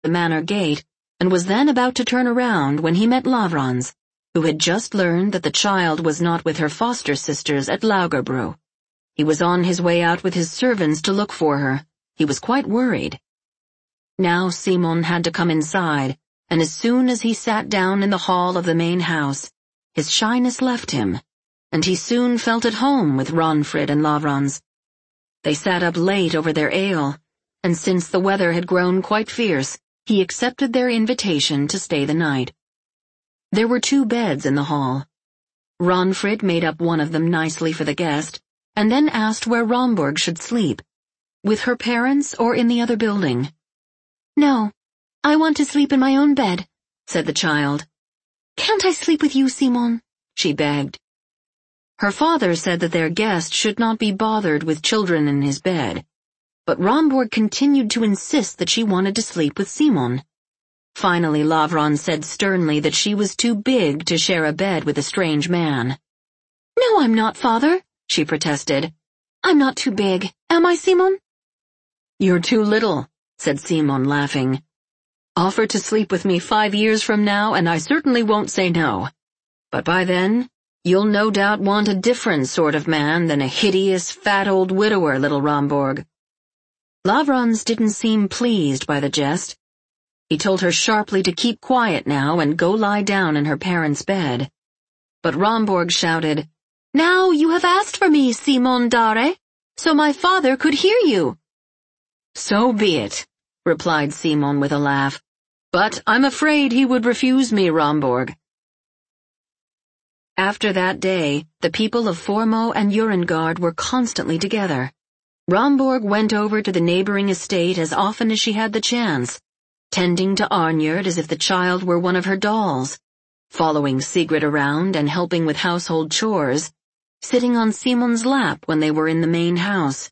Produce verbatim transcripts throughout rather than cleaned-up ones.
the manor gate and was then about to turn around when he met Lavrans, who had just learned that the child was not with her foster sisters at Laugerbro. He was on his way out with his servants to look for her. He was quite worried. Now Simon had to come inside, and as soon as he sat down in the hall of the main house, his shyness left him, and he soon felt at home with Ronfrid and Lavrans. They sat up late over their ale, and since the weather had grown quite fierce, he accepted their invitation to stay the night. There were two beds in the hall. Ronfrid made up one of them nicely for the guest, and then asked where Romborg should sleep, with her parents or in the other building. "No, I want to sleep in my own bed," said the child. "Can't I sleep with you, Simon?" she begged. Her father said that their guest should not be bothered with children in his bed, but Romborg continued to insist that she wanted to sleep with Simon. Finally Lavrans said sternly that she was too big to share a bed with a strange man. "No, I'm not, father," she protested. "I'm not too big, am I, Simon?" "You're too little," said Simon, laughing. "Offer to sleep with me five years from now and I certainly won't say no. But by then, you'll no doubt want a different sort of man than a hideous, fat old widower, little Romborg." Lavrans didn't seem pleased by the jest. He told her sharply to keep quiet now and go lie down in her parents' bed. But Romborg shouted, "Now you have asked for me, Simon Dare, so my father could hear you." "So be it," replied Simon with a laugh, "but I'm afraid he would refuse me, Romborg." After that day, the people of Formo and Urengard were constantly together. Romborg went over to the neighboring estate as often as she had the chance, tending to Arnjerd as if the child were one of her dolls, following Sigrid around and helping with household chores, sitting on Simon's lap when they were in the main house.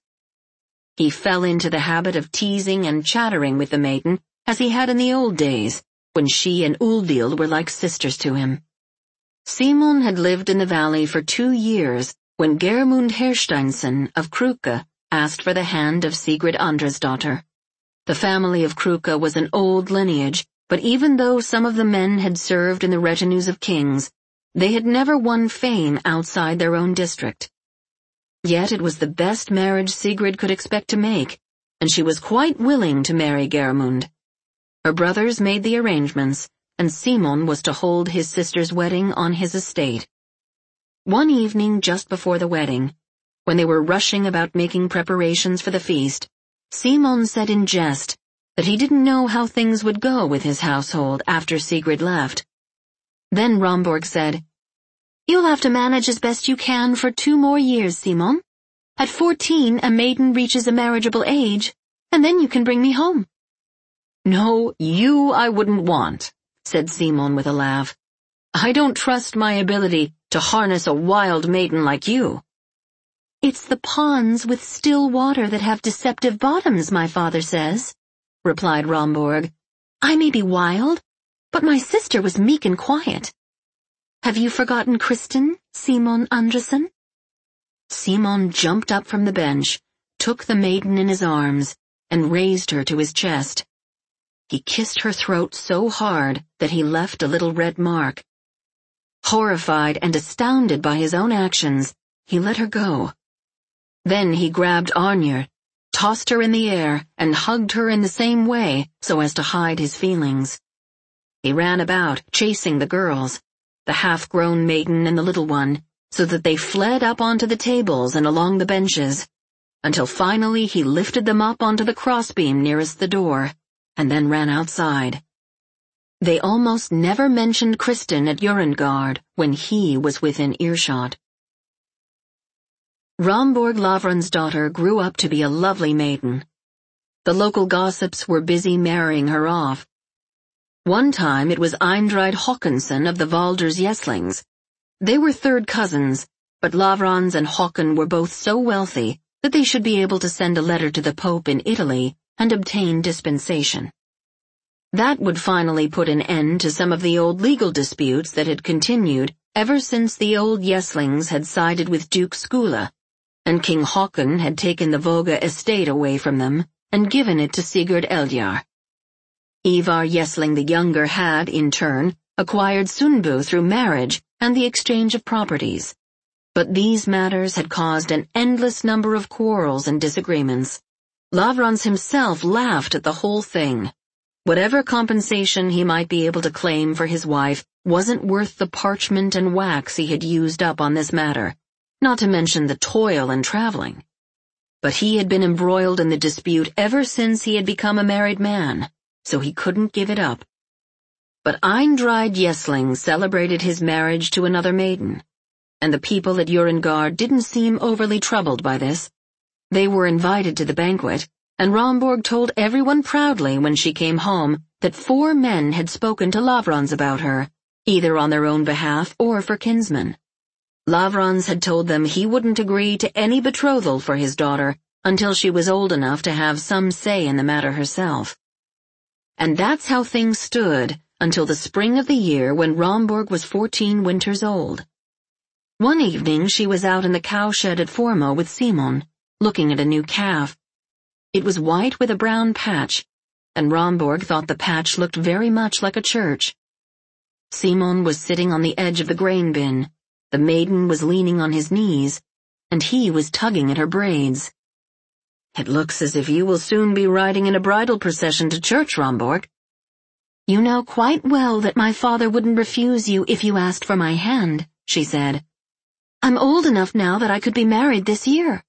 He fell into the habit of teasing and chattering with the maiden as he had in the old days, when she and Uldil were like sisters to him. Simon had lived in the valley for two years when Geirmund Hersteinsson of Kruka asked for the hand of Sigrid Andrasdotter. The family of Kruka was an old lineage, but even though some of the men had served in the retinues of kings, they had never won fame outside their own district. Yet it was the best marriage Sigrid could expect to make, and she was quite willing to marry Geirmund. Her brothers made the arrangements, and Simon was to hold his sister's wedding on his estate. One evening just before the wedding, when they were rushing about making preparations for the feast, Simon said in jest that he didn't know how things would go with his household after Sigrid left. Then Romborg said, "You'll have to manage as best you can for two more years, Simon. At fourteen, a maiden reaches a marriageable age, and then you can bring me home." "No, you I wouldn't want," said Simon with a laugh. "I don't trust my ability to harness a wild maiden like you." "It's the ponds with still water that have deceptive bottoms, my father says," replied Romborg. "I may be wild, but my sister was meek and quiet. Have you forgotten Kristin, Simon Andrason?" Simon jumped up from the bench, took the maiden in his arms, and raised her to his chest. He kissed her throat so hard that he left a little red mark. Horrified and astounded by his own actions, he let her go. Then he grabbed Arnjerd, tossed her in the air, and hugged her in the same way so as to hide his feelings. He ran about, chasing the girls, the half-grown maiden and the little one, so that they fled up onto the tables and along the benches, until finally he lifted them up onto the crossbeam nearest the door, and then ran outside. They almost never mentioned Kristin at Urengard when he was within earshot. Romborg Lavransdatter grew up to be a lovely maiden. The local gossips were busy marrying her off. One time it was Eindrid Håkansson of the Valders Yeslings. They were third cousins, but Lavrans and Håkon were both so wealthy that they should be able to send a letter to the Pope in Italy and obtain dispensation. That would finally put an end to some of the old legal disputes that had continued ever since the old Yeslings had sided with Duke Skula, and King Håkon had taken the Voga estate away from them and given it to Sigurd Eldjar. Ivar Jesling the Younger had, in turn, acquired Sundbu through marriage and the exchange of properties. But these matters had caused an endless number of quarrels and disagreements. Lavrans himself laughed at the whole thing. Whatever compensation he might be able to claim for his wife wasn't worth the parchment and wax he had used up on this matter, not to mention the toil and traveling. But he had been embroiled in the dispute ever since he had become a married man, so he couldn't give it up. But Eindride Jesling celebrated his marriage to another maiden, and the people at Urengard didn't seem overly troubled by this. They were invited to the banquet, and Romborg told everyone proudly when she came home that four men had spoken to Lavrans about her, either on their own behalf or for kinsmen. Lavrans had told them he wouldn't agree to any betrothal for his daughter until she was old enough to have some say in the matter herself. And that's how things stood until the spring of the year when Romborg was fourteen winters old. One evening she was out in the cowshed at Formo with Simon, looking at a new calf. It was white with a brown patch, and Romborg thought the patch looked very much like a church. Simon was sitting on the edge of the grain bin, the maiden was leaning on his knees, and he was tugging at her braids. "It looks as if you will soon be riding in a bridal procession to church, Romborg." "You know quite well that my father wouldn't refuse you if you asked for my hand," she said. "I'm old enough now that I could be married this year."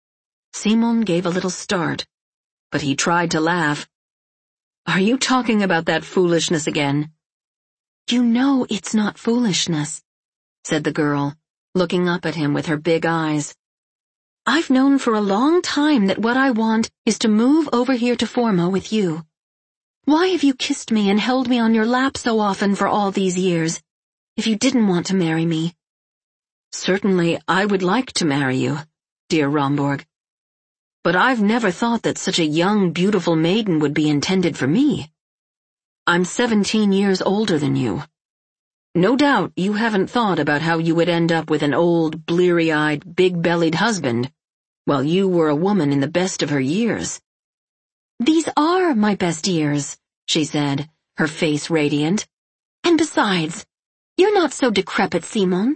Simon gave a little start, but he tried to laugh. "Are you talking about that foolishness again?" "You know it's not foolishness," said the girl, looking up at him with her big eyes. "I've known for a long time that what I want is to move over here to Formo with you. Why have you kissed me and held me on your lap so often for all these years, if you didn't want to marry me?" "Certainly I would like to marry you, dear Romborg. But I've never thought that such a young, beautiful maiden would be intended for me. I'm seventeen years older than you. No doubt you haven't thought about how you would end up with an old, bleary-eyed, big-bellied husband, while you were a woman in the best of her years." "These are my best years," she said, her face radiant. "And besides, you're not so decrepit, Simon."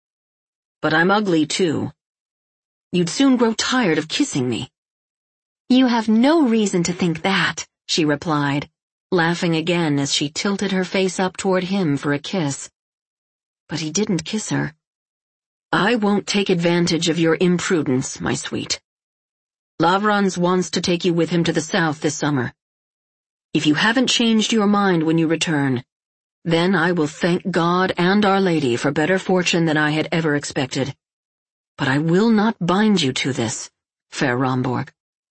"But I'm ugly, too. You'd soon grow tired of kissing me." "You have no reason to think that," she replied, laughing again as she tilted her face up toward him for a kiss. But he didn't kiss her. "I won't take advantage of your imprudence, my sweet. Lavrans wants to take you with him to the south this summer. If you haven't changed your mind when you return, then I will thank God and Our Lady for better fortune than I had ever expected. But I will not bind you to this, fair Romborg."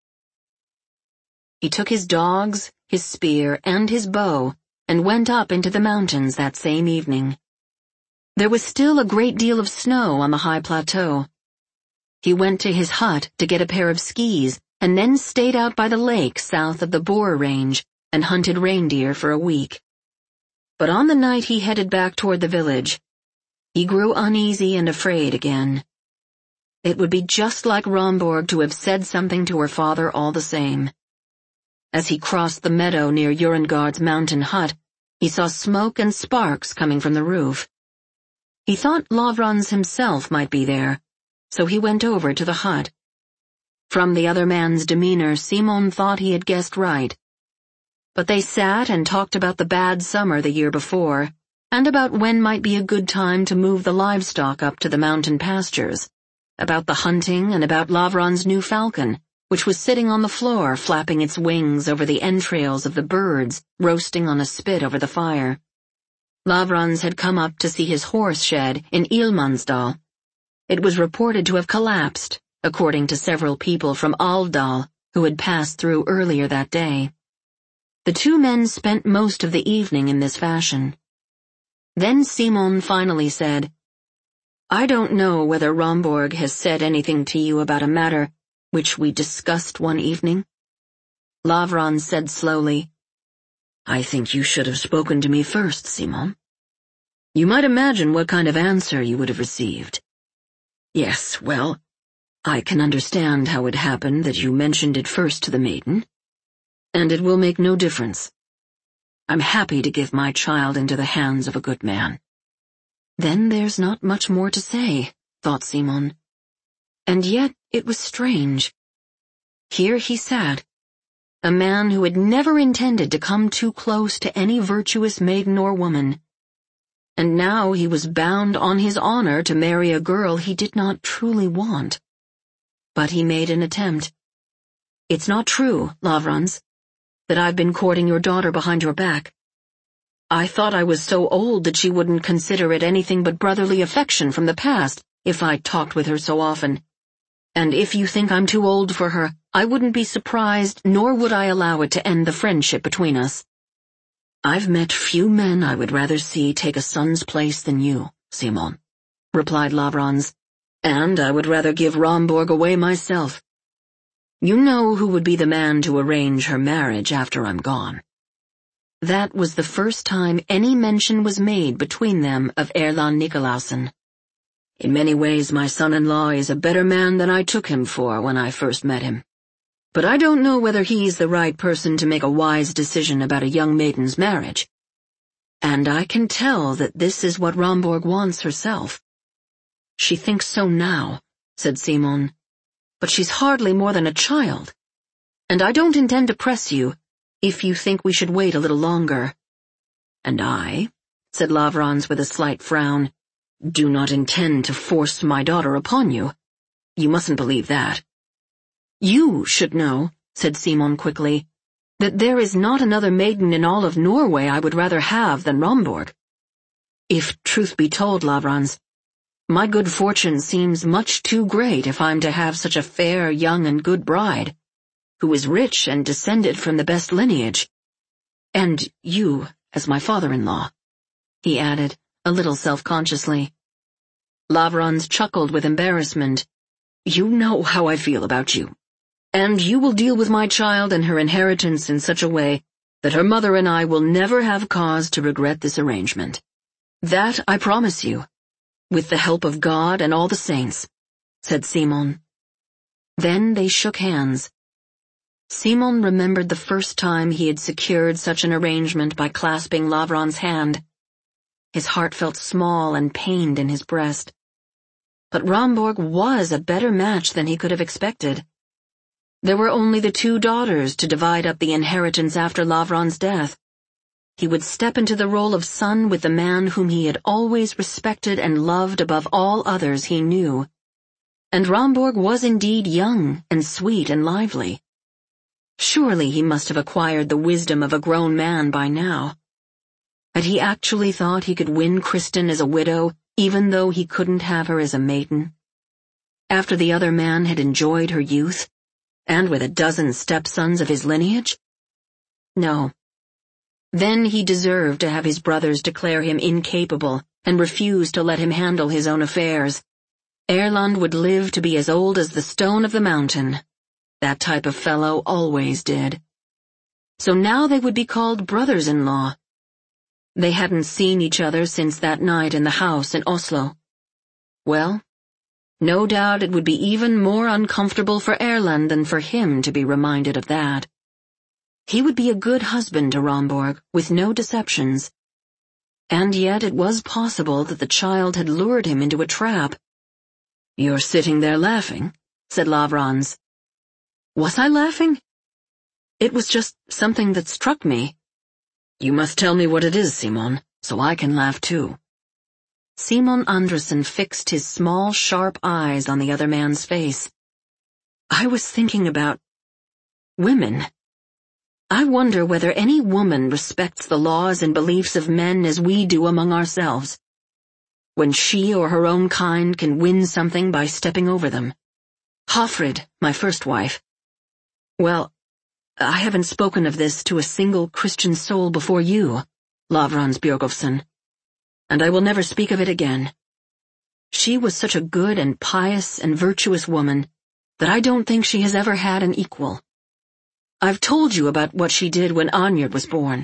He took his dogs, his spear, and his bow, and went up into the mountains that same evening. There was still a great deal of snow on the high plateau. He went to his hut to get a pair of skis, and then stayed out by the lake south of the Boar Range and hunted reindeer for a week. But on the night he headed back toward the village, he grew uneasy and afraid again. It would be just like Romborg to have said something to her father all the same. As he crossed the meadow near Urengard's mountain hut, he saw smoke and sparks coming from the roof. He thought Lavrans himself might be there, so he went over to the hut. From the other man's demeanor, Simon thought he had guessed right. But they sat and talked about the bad summer the year before, and about when might be a good time to move the livestock up to the mountain pastures, about the hunting and about Lavrans' new falcon, which was sitting on the floor flapping its wings over the entrails of the birds roasting on a spit over the fire. Lavrans had come up to see his horse shed in Ilmansdal. It was reported to have collapsed, according to several people from Aldal who had passed through earlier that day. The two men spent most of the evening in this fashion. Then Simon finally said, "I don't know whether Romborg has said anything to you about a matter which we discussed one evening." Lavrans said slowly, "I think you should have spoken to me first, Simon. You might imagine what kind of answer you would have received. Yes, well, I can understand how it happened that you mentioned it first to the maiden, and it will make no difference. I'm happy to give my child into the hands of a good man." Then there's not much more to say, thought Simon. And yet it was strange. Here he sat, a man who had never intended to come too close to any virtuous maiden or woman, and now he was bound on his honor to marry a girl he did not truly want. But he made an attempt. "It's not true, Lavrans, that I've been courting your daughter behind your back. I thought I was so old that she wouldn't consider it anything but brotherly affection from the past if I talked with her so often. And if you think I'm too old for her, I wouldn't be surprised, nor would I allow it to end the friendship between us." "I've met few men I would rather see take a son's place than you, Simon," replied Lavrans, "and I would rather give Romborg away myself. You know who would be the man to arrange her marriage after I'm gone." That was the first time any mention was made between them of Erland Nikolausen. "In many ways my son-in-law is a better man than I took him for when I first met him. But I don't know whether he's the right person to make a wise decision about a young maiden's marriage. And I can tell that this is what Romborg wants herself." "She thinks so now," said Simon, "but she's hardly more than a child. And I don't intend to press you, if you think we should wait a little longer." "And I," said Lavrans with a slight frown, "do not intend to force my daughter upon you. You mustn't believe that." "You should know," said Simon quickly, "that there is not another maiden in all of Norway I would rather have than Romborg. If truth be told, Lavrans, my good fortune seems much too great if I'm to have such a fair, young, and good bride, who is rich and descended from the best lineage. And you, as my father-in-law," he added, a little self-consciously. Lavrans chuckled with embarrassment. "You know how I feel about you. And you will deal with my child and her inheritance in such a way that her mother and I will never have cause to regret this arrangement. That I promise you, with the help of God and all the saints," said Simon. Then they shook hands. Simon remembered the first time he had secured such an arrangement by clasping Lavrans' hand. His heart felt small and pained in his breast. But Romborg was a better match than he could have expected. There were only the two daughters to divide up the inheritance after Lavrans' death. He would step into the role of son with the man whom he had always respected and loved above all others he knew. And Romborg was indeed young and sweet and lively. Surely he must have acquired the wisdom of a grown man by now. Had he actually thought he could win Kristin as a widow, even though he couldn't have her as a maiden? After the other man had enjoyed her youth, and with a dozen stepsons of his lineage? No. Then he deserved to have his brothers declare him incapable and refuse to let him handle his own affairs. Erland would live to be as old as the stone of the mountain. That type of fellow always did. So now they would be called brothers-in-law. They hadn't seen each other since that night in the house in Oslo. Well, no doubt it would be even more uncomfortable for Erland than for him to be reminded of that. He would be a good husband to Romborg, with no deceptions. And yet it was possible that the child had lured him into a trap. "You're sitting there laughing," said Lavrans. "Was I laughing? It was just something that struck me." "You must tell me what it is, Simon, so I can laugh too." Simon Andresen fixed his small, sharp eyes on the other man's face. "I was thinking about women. I wonder whether any woman respects the laws and beliefs of men as we do among ourselves, when she or her own kind can win something by stepping over them. Hafrid, my first wife. Well, I haven't spoken of this to a single Christian soul before you, Lavrans Bjørgulfsson, and I will never speak of it again. She was such a good and pious and virtuous woman that I don't think she has ever had an equal. I've told you about what she did when Arnjerd was born.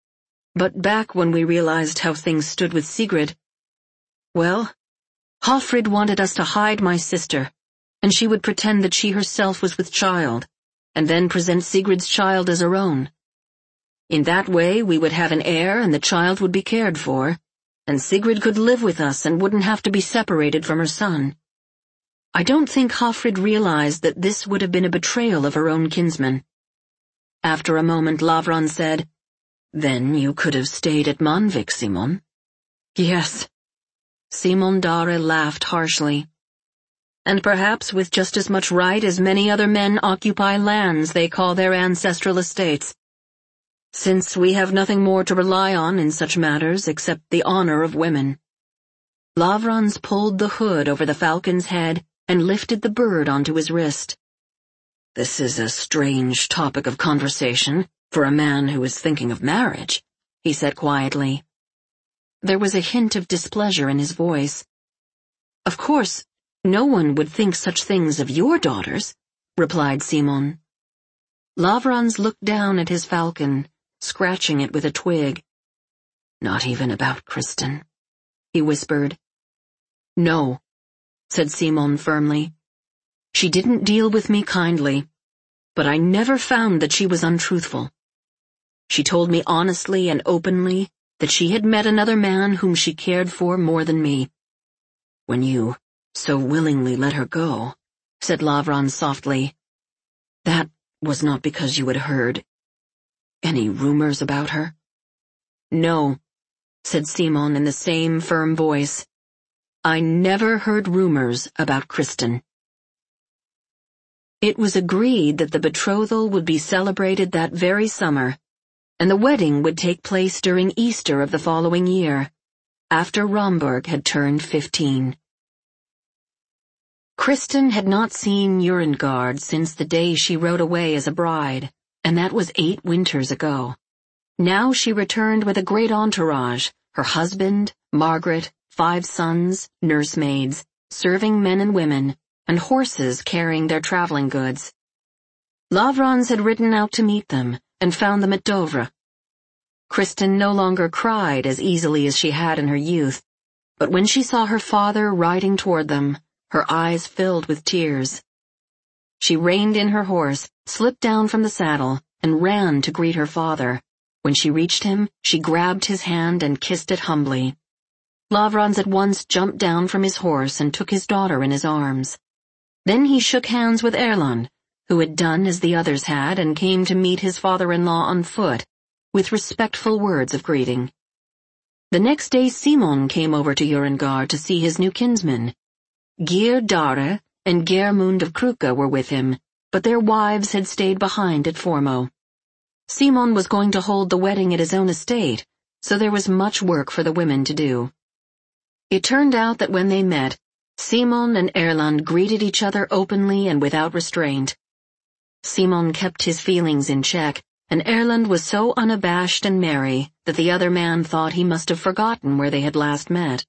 But back when we realized how things stood with Sigrid, well, Hafrid wanted us to hide my sister, and she would pretend that she herself was with child, and then present Sigrid's child as her own. In that way we would have an heir and the child would be cared for, and Sigrid could live with us and wouldn't have to be separated from her son. I don't think Hofrid realized that this would have been a betrayal of her own kinsman. After a moment Lavron said, "Then you could have stayed at Manvik, Simon." "Yes." Simon Dare laughed harshly. "And perhaps with just as much right as many other men occupy lands they call their ancestral estates. Since we have nothing more to rely on in such matters except the honor of women." Lavrans pulled the hood over the falcon's head and lifted the bird onto his wrist. "This is a strange topic of conversation for a man who is thinking of marriage," he said quietly. There was a hint of displeasure in his voice. "Of course, no one would think such things of your daughters," replied Simon. Lavrans looked down at his falcon, scratching it with a twig. "Not even about Kristen," he whispered. "No," said Simon firmly. "She didn't deal with me kindly, but I never found that she was untruthful. She told me honestly and openly that she had met another man whom she cared for more than me. When you so willingly let her go," said Lavron softly, "that was not because you had heard any rumors about her?" "No," said Simon in the same firm voice. "I never heard rumors about Kristen." It was agreed that the betrothal would be celebrated that very summer, and the wedding would take place during Easter of the following year, after Romborg had turned fifteen. Kristen had not seen Nurengard since the day she rode away as a bride, and that was eight winters ago. Now she returned with a great entourage, her husband, Margaret, five sons, nursemaids, serving men and women, and horses carrying their traveling goods. Lavrans had ridden out to meet them, and found them at Dovre. Kristen no longer cried as easily as she had in her youth, but when she saw her father riding toward them, her eyes filled with tears. She reined in her horse, slipped down from the saddle, and ran to greet her father. When she reached him, she grabbed his hand and kissed it humbly. Lavrans at once jumped down from his horse and took his daughter in his arms. Then he shook hands with Erland, who had done as the others had and came to meet his father-in-law on foot, with respectful words of greeting. The next day Simon came over to Nurengard to see his new kinsman. Geir Dare and Geirmund of Kruka were with him, but their wives had stayed behind at Formo. Simon was going to hold the wedding at his own estate, so there was much work for the women to do. It turned out that when they met, Simon and Erland greeted each other openly and without restraint. Simon kept his feelings in check, and Erland was so unabashed and merry that the other man thought he must have forgotten where they had last met.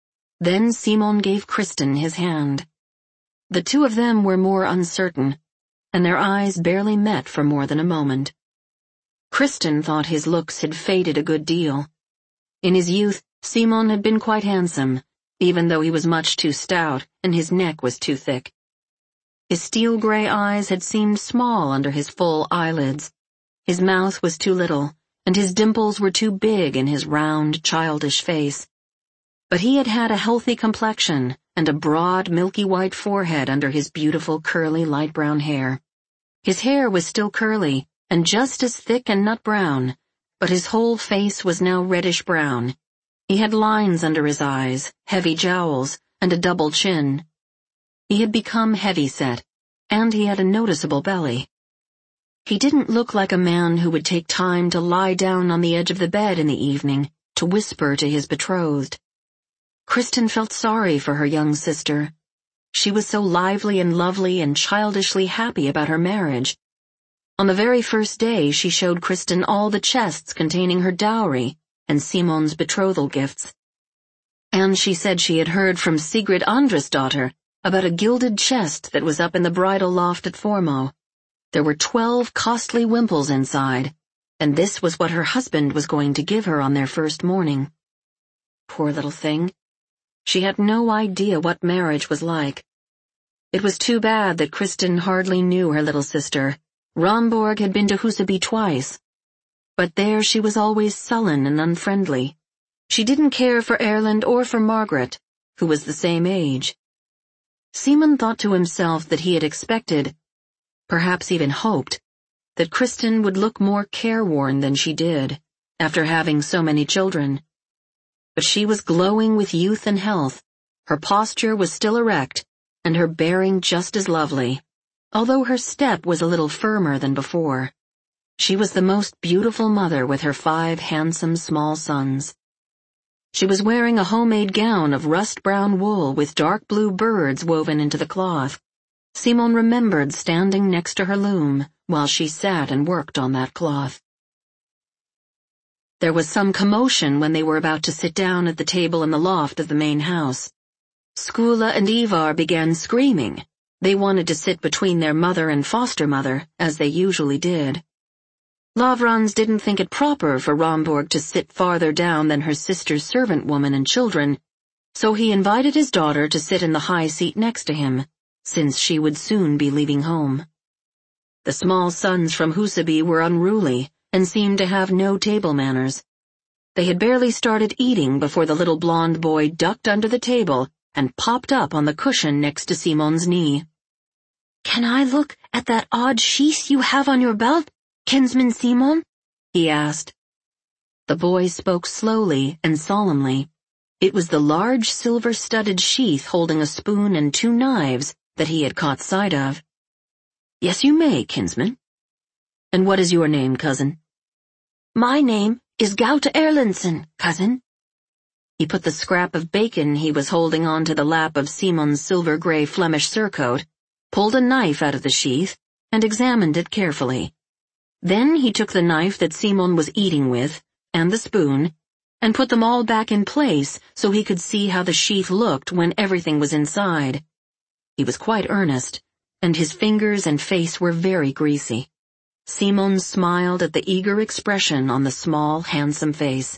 Then Simon gave Kristen his hand. The two of them were more uncertain, and their eyes barely met for more than a moment. Kristen thought his looks had faded a good deal. In his youth, Simon had been quite handsome, even though he was much too stout and his neck was too thick. His steel-gray eyes had seemed small under his full eyelids. His mouth was too little, and his dimples were too big in his round, childish face. But he had had a healthy complexion and a broad, milky white forehead under his beautiful, curly, light brown hair. His hair was still curly and just as thick and nut-brown, but his whole face was now reddish-brown. He had lines under his eyes, heavy jowls, and a double chin. He had become heavy-set, and he had a noticeable belly. He didn't look like a man who would take time to lie down on the edge of the bed in the evening to whisper to his betrothed. Kristen felt sorry for her young sister. She was so lively and lovely and childishly happy about her marriage. On the very first day she showed Kristen all the chests containing her dowry and Simon's betrothal gifts. And she said she had heard from Sigrid Andresdottir about a gilded chest that was up in the bridal loft at Formo. There were twelve costly wimples inside, and this was what her husband was going to give her on their first morning. Poor little thing. She had no idea what marriage was like. It was too bad that Kristen hardly knew her little sister. Romborg had been to Huseby twice. But there she was always sullen and unfriendly. She didn't care for Erland or for Margaret, who was the same age. Simon thought to himself that he had expected, perhaps even hoped, that Kristin would look more careworn than she did, after having so many children. But she was glowing with youth and health, her posture was still erect, and her bearing just as lovely, although her step was a little firmer than before. She was the most beautiful mother with her five handsome small sons. She was wearing a homemade gown of rust-brown wool with dark blue birds woven into the cloth. Simon remembered standing next to her loom while she sat and worked on that cloth. There was some commotion when they were about to sit down at the table in the loft of the main house. Skula and Ivar began screaming. They wanted to sit between their mother and foster mother, as they usually did. Lavrans didn't think it proper for Romborg to sit farther down than her sister's servant woman and children, so he invited his daughter to sit in the high seat next to him, since she would soon be leaving home. The small sons from Huseby were unruly and seemed to have no table manners. They had barely started eating before the little blond boy ducked under the table and popped up on the cushion next to Simon's knee. "Can I look at that odd sheath you have on your belt, Kinsman Simon?" he asked. The boy spoke slowly and solemnly. It was the large silver-studded sheath holding a spoon and two knives that he had caught sight of. "Yes, you may, kinsman. And what is your name, cousin?" "My name is Gaute Erlendsson, cousin." He put the scrap of bacon he was holding onto the lap of Simon's silver-gray Flemish surcoat, pulled a knife out of the sheath, and examined it carefully. Then he took the knife that Simon was eating with, and the spoon, and put them all back in place so he could see how the sheath looked when everything was inside. He was quite earnest, and his fingers and face were very greasy. Simon smiled at the eager expression on the small, handsome face.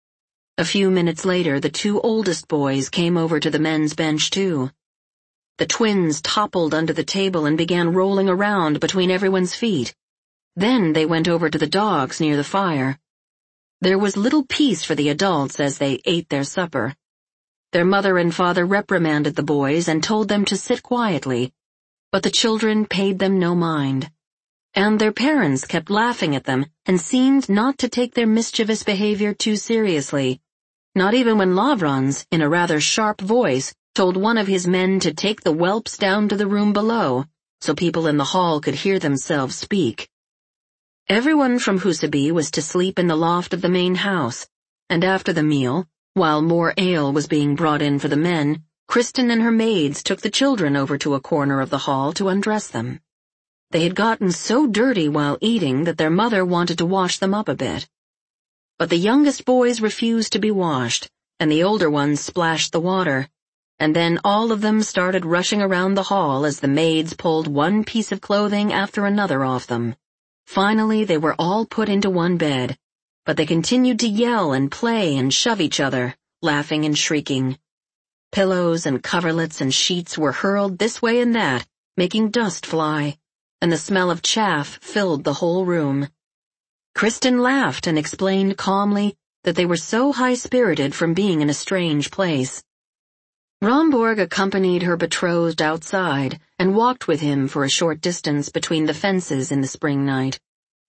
A few minutes later, the two oldest boys came over to the men's bench too. The twins toppled under the table and began rolling around between everyone's feet. Then they went over to the dogs near the fire. There was little peace for the adults as they ate their supper. Their mother and father reprimanded the boys and told them to sit quietly, but the children paid them no mind. And their parents kept laughing at them and seemed not to take their mischievous behavior too seriously, not even when Lavrans, in a rather sharp voice, told one of his men to take the whelps down to the room below, so people in the hall could hear themselves speak. Everyone from Huseby was to sleep in the loft of the main house, and after the meal, while more ale was being brought in for the men, Kristin and her maids took the children over to a corner of the hall to undress them. They had gotten so dirty while eating that their mother wanted to wash them up a bit. But the youngest boys refused to be washed, and the older ones splashed the water, and then all of them started rushing around the hall as the maids pulled one piece of clothing after another off them. Finally, they were all put into one bed, but they continued to yell and play and shove each other, laughing and shrieking. Pillows and coverlets and sheets were hurled this way and that, making dust fly, and the smell of chaff filled the whole room. Kristin laughed and explained calmly that they were so high-spirited from being in a strange place. Romborg accompanied her betrothed outside and walked with him for a short distance between the fences in the spring night.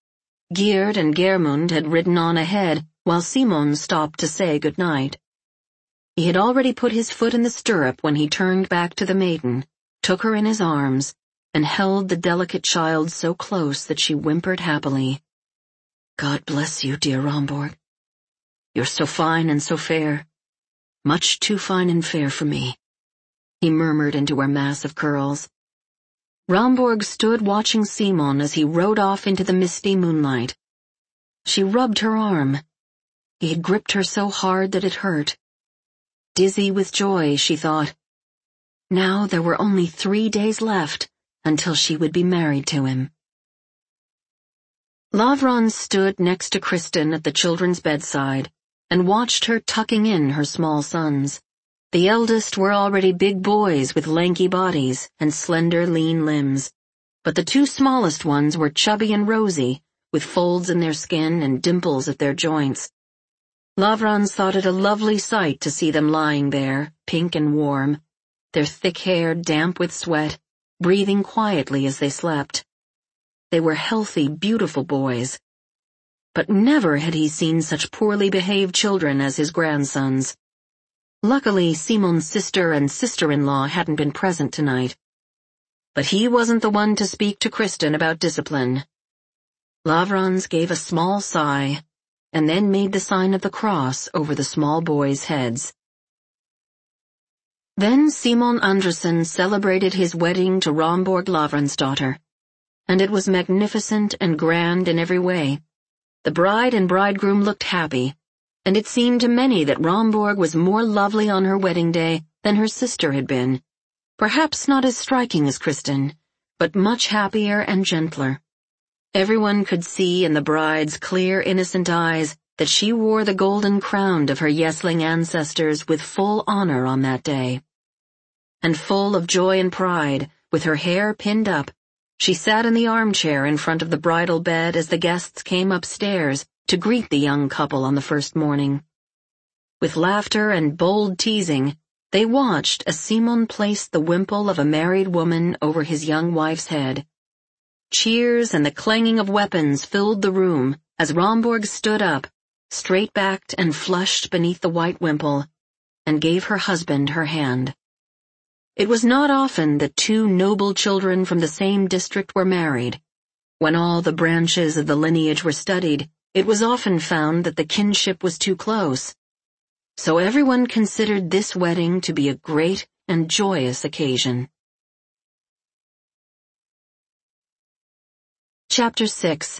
Gerd and Geirmund had ridden on ahead while Simon stopped to say good night. He had already put his foot in the stirrup when he turned back to the maiden, took her in his arms, and held the delicate child so close that she whimpered happily. "God bless you, dear Romborg. You're so fine and so fair. Much too fine and fair for me," he murmured into her mass of curls. Romborg stood watching Simon as he rode off into the misty moonlight. She rubbed her arm. He had gripped her so hard that it hurt. Dizzy with joy, she thought. Now there were only three days left until she would be married to him. Lavrans stood next to Kristin at the children's bedside and watched her tucking in her small sons. The eldest were already big boys with lanky bodies and slender, lean limbs, but the two smallest ones were chubby and rosy, with folds in their skin and dimples at their joints. Lavrans thought it a lovely sight to see them lying there, pink and warm, their thick hair damp with sweat, breathing quietly as they slept. They were healthy, beautiful boys. But never had he seen such poorly behaved children as his grandsons. Luckily, Simon's sister and sister-in-law hadn't been present tonight. But he wasn't the one to speak to Kristin about discipline. Lavrans gave a small sigh, and then made the sign of the cross over the small boys' heads. Then Simon Andresen celebrated his wedding to Romborg Lavransdatter, and it was magnificent and grand in every way. The bride and bridegroom looked happy, and it seemed to many that Romborg was more lovely on her wedding day than her sister had been, perhaps not as striking as Kristin, but much happier and gentler. Everyone could see in the bride's clear, innocent eyes that she wore the golden crown of her Yesling ancestors with full honor on that day. And full of joy and pride, with her hair pinned up, she sat in the armchair in front of the bridal bed as the guests came upstairs to greet the young couple on the first morning. With laughter and bold teasing, they watched as Simon placed the wimple of a married woman over his young wife's head. Cheers and the clanging of weapons filled the room as Romborg stood up, straight-backed and flushed beneath the white wimple, and gave her husband her hand. It was not often that two noble children from the same district were married. When all the branches of the lineage were studied, it was often found that the kinship was too close. So everyone considered this wedding to be a great and joyous occasion. Chapter six.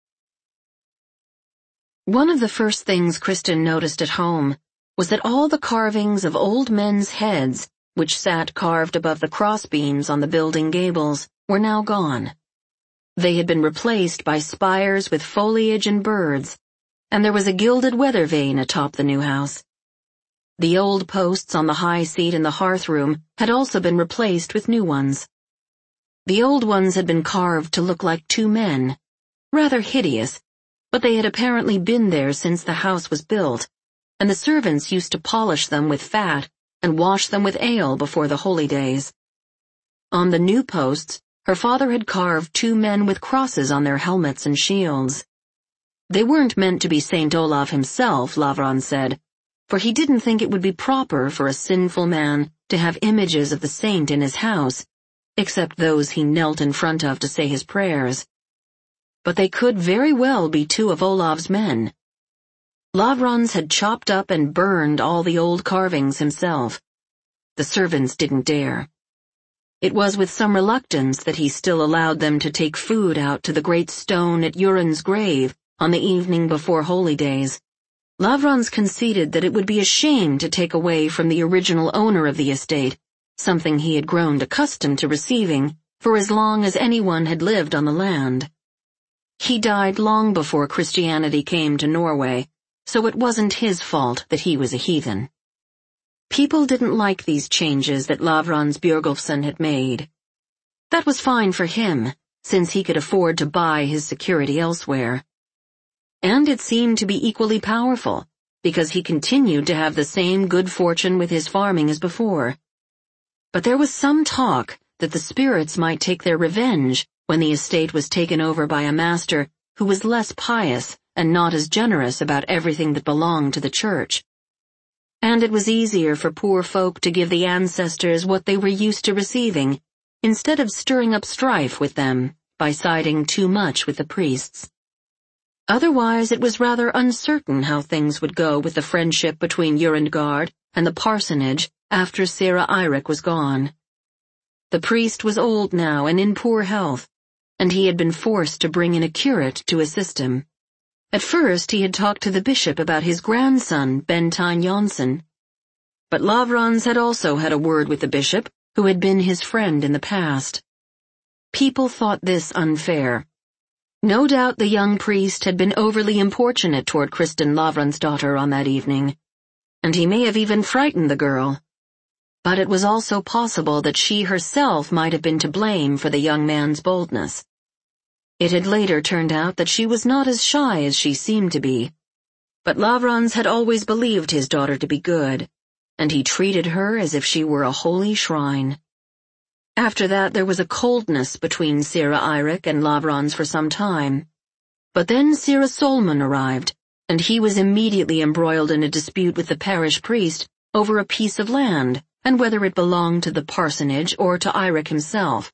One of the first things Kristin noticed at home was that all the carvings of old men's heads, which sat carved above the crossbeams on the building gables, were now gone. They had been replaced by spires with foliage and birds, and there was a gilded weather vane atop the new house. The old posts on the high seat in the hearth room had also been replaced with new ones. The old ones had been carved to look like two men, rather hideous, but they had apparently been there since the house was built, and the servants used to polish them with fat and wash them with ale before the holy days. On the new posts, her father had carved two men with crosses on their helmets and shields. They weren't meant to be Saint Olaf himself, Lavrans said, for he didn't think it would be proper for a sinful man to have images of the saint in his house, except those he knelt in front of to say his prayers. But they could very well be two of Olaf's men. Lavrans had chopped up and burned all the old carvings himself. The servants didn't dare. It was with some reluctance that he still allowed them to take food out to the great stone at Urin's grave on the evening before holy days. Lavrans conceded that it would be a shame to take away from the original owner of the estate something he had grown accustomed to receiving for as long as anyone had lived on the land. He died long before Christianity came to Norway, so it wasn't his fault that he was a heathen. People didn't like these changes that Lavrans Bjørgulfsson had made. That was fine for him, since he could afford to buy his security elsewhere. And it seemed to be equally powerful, because he continued to have the same good fortune with his farming as before. But there was some talk that the spirits might take their revenge when the estate was taken over by a master who was less pious and not as generous about everything that belonged to the church. And it was easier for poor folk to give the ancestors what they were used to receiving, instead of stirring up strife with them by siding too much with the priests. Otherwise it was rather uncertain how things would go with the friendship between Jørundgaard and the parsonage after Sarah Eirik was gone. The priest was old now and in poor health, and he had been forced to bring in a curate to assist him. At first he had talked to the bishop about his grandson, Bentine Jonsson. But Lavrans had also had a word with the bishop, who had been his friend in the past. People thought this unfair. No doubt the young priest had been overly importunate toward Kristin Lavransdatter on that evening, and he may have even frightened the girl. But it was also possible that she herself might have been to blame for the young man's boldness. It had later turned out that she was not as shy as she seemed to be, but Lavrans had always believed his daughter to be good, and he treated her as if she were a holy shrine. After that there was a coldness between Sira Eirik and Lavrans for some time. But then Sira Solomon arrived, and he was immediately embroiled in a dispute with the parish priest over a piece of land and whether it belonged to the parsonage or to Eirik himself.